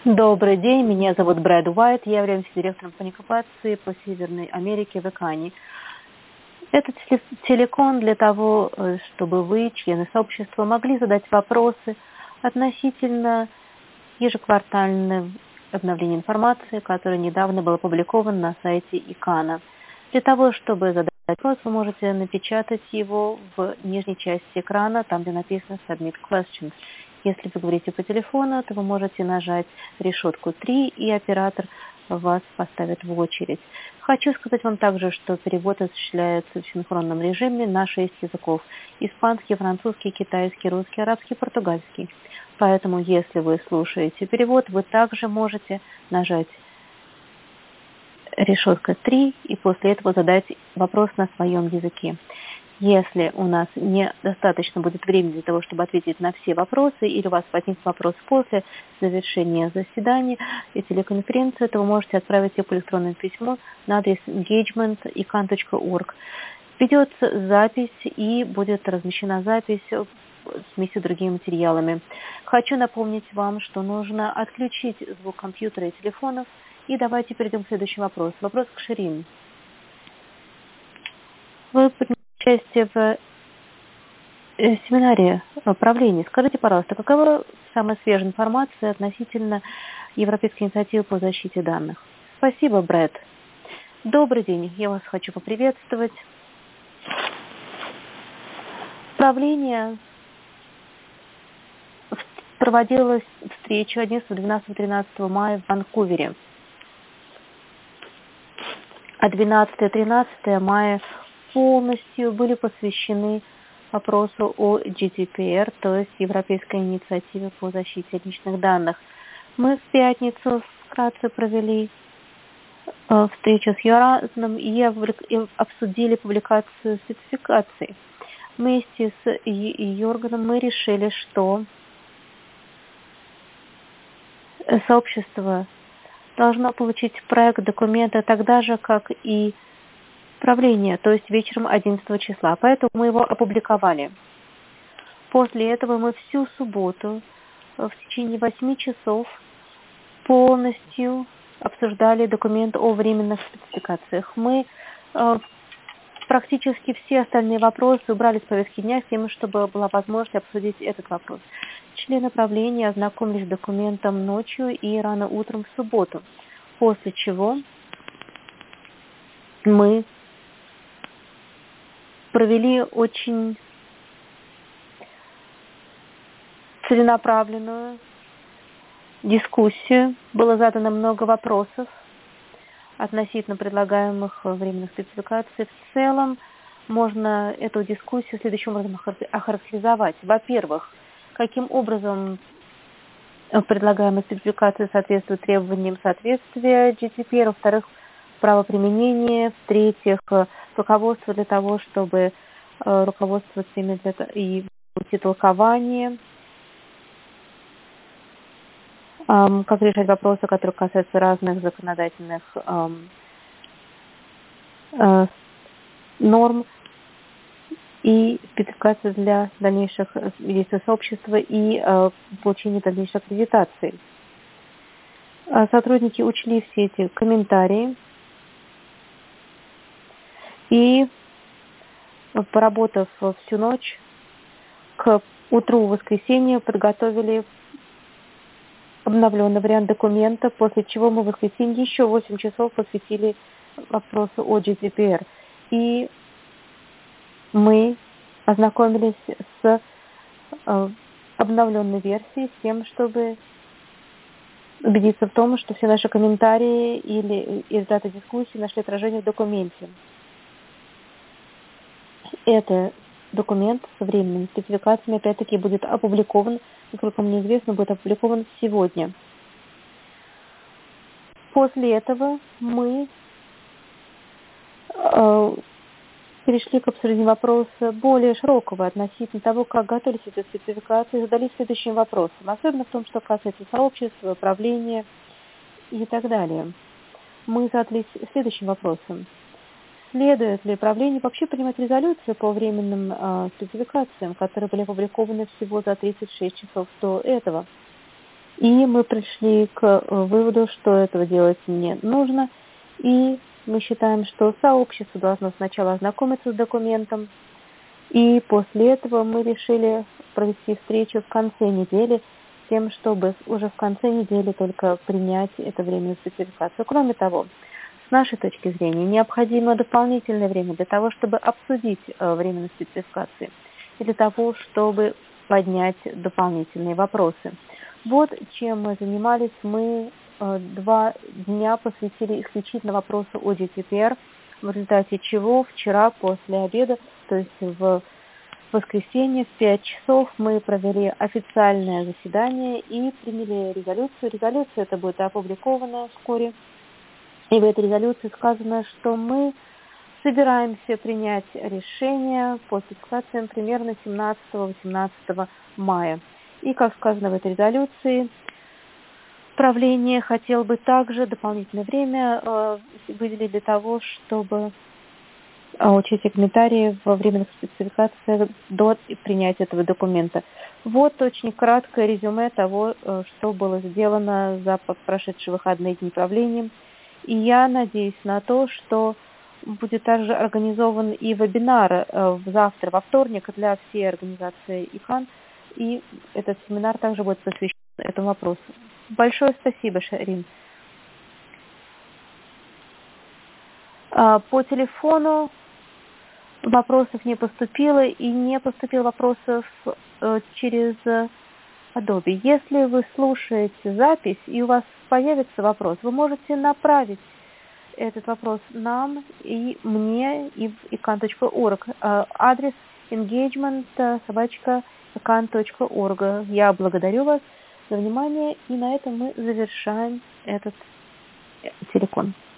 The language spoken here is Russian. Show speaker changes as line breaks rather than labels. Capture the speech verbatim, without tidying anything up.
Добрый день, меня зовут Брэд Уайт, я являюсь директором коммуникации по Северной Америке в ИКАНе. Это телекон для того, чтобы вы, члены сообщества, могли задать вопросы относительно ежеквартального обновления информации, которое недавно было опубликовано на сайте ИКАНа. Для того, чтобы задать вопрос, вы можете напечатать его в нижней части экрана, там, где написано Submit Questions. Если вы говорите по телефону, то вы можете нажать решетку три, и оператор вас поставит в очередь. Хочу сказать вам также, что перевод осуществляется в синхронном режиме на шесть языков: испанский, французский, китайский, русский, арабский, португальский. Поэтому, если вы слушаете перевод, вы также можете нажать решетка три и после этого задать вопрос на своем языке. Если у нас недостаточно будет времени для того, чтобы ответить на все вопросы, или у вас возникнет вопрос после завершения заседания и телеконференции, то вы можете отправить его по электронному письму на адрес engagement точка ican точка org. Ведется запись и будет размещена запись вместе с другими материалами. Хочу напомнить вам, что нужно отключить звук компьютера и телефонов. И давайте перейдем к следующему вопросу. Вопрос к Ширин. Вы принимаете участие в семинаре правления. Скажите, пожалуйста, какова самая свежая информация относительно Европейской инициативы по защите данных? Спасибо, Брэд. Добрый день, я вас хочу поприветствовать. Правление проводилась встреча одиннадцатого, двенадцатого, тринадцатого мая в Ванкувере. А двенадцатого и тринадцатого мая полностью были посвящены вопросу о джи ди пи ар, то есть Европейской инициативе по защите личных данных. Мы в пятницу вкратце провели э, встречу с Юразном и обсудили публикацию сертификаций. Вместе с Йорганом мы решили, что сообщество должно получить проект документа тогда же, как и правление, то есть вечером одиннадцатого числа. Поэтому мы его опубликовали. После этого мы всю субботу в течение восьми часов полностью обсуждали документ о временных спецификациях. Мы э, практически все остальные вопросы убрали с повестки дня, с тем, чтобы была возможность обсудить этот вопрос. Члены правления ознакомились с документом ночью и рано утром в субботу, после чего мы провели очень целенаправленную дискуссию. Было задано много вопросов относительно предлагаемых временных спецификаций. В целом можно эту дискуссию следующим образом охарактеризовать. Во-первых, каким образом предлагаемые спецификации соответствуют требованиям соответствия джи ди пи ар. Во-вторых, правоприменение. В-третьих, руководство для того, чтобы руководствоваться ими и толкование. Как решать вопросы, которые касаются разных законодательных норм и спецификации для дальнейших действий сообщества и получения дальнейшей аккредитации. Сотрудники учли все эти комментарии и, поработав всю ночь, к утру воскресенья подготовили обновленный вариант документа, после чего мы в воскресенье еще восемь часов посвятили вопросу о джи ди пи ар. И мы ознакомились с э, обновленной версией, с тем, чтобы убедиться в том, что все наши комментарии или результаты дискуссии нашли отражение в документе. Это документ с временными спецификациями, опять-таки, будет опубликован, насколько мне известно, будет опубликован сегодня. После этого мы э, перешли к обсуждению вопроса более широкого относительно того, как готовились эти спецификации, задались следующим вопросом, особенно в том, что касается сообщества, правления и так далее. Мы задались следующим вопросом. Следует ли правлению вообще принимать резолюцию по временным э, спецификациям, которые были опубликованы всего за тридцать шесть часов до этого? И мы пришли к выводу, что этого делать не нужно. И мы считаем, что сообщество должно сначала ознакомиться с документом. И после этого мы решили провести встречу в конце недели, с тем, чтобы уже в конце недели только принять это временную спецификацию. Кроме того, с нашей точки зрения, необходимо дополнительное время для того, чтобы обсудить временную спецификацию и для того, чтобы поднять дополнительные вопросы. Вот чем мы занимались. Мы два дня посвятили исключительно вопросу о ди ти пи эр, в результате чего вчера после обеда, то есть в воскресенье в пять часов мы провели официальное заседание и приняли резолюцию. Резолюция эта будет опубликована вскоре. И в этой резолюции сказано, что мы собираемся принять решение по спецификациям примерно семнадцатого-восемнадцатого мая. И, как сказано в этой резолюции, правление хотело бы также дополнительное время э, выделить для того, чтобы учесть комментарии во временных спецификациях до принятия этого документа. Вот очень краткое резюме того, что было сделано за прошедшие выходные дни правлением. И я надеюсь на то, что будет также организован и вебинар завтра, во вторник, для всей организации ИКАН. И этот семинар также будет посвящен этому вопросу. Большое спасибо, Шарин. По телефону вопросов не поступило, и не поступило вопросов через Adobe. Если вы слушаете запись и у вас появится вопрос, вы можете направить этот вопрос нам и мне и в икан точка орг. Адрес engagement собака икан точка орг. Я благодарю вас за внимание, и на этом мы завершаем этот телекон.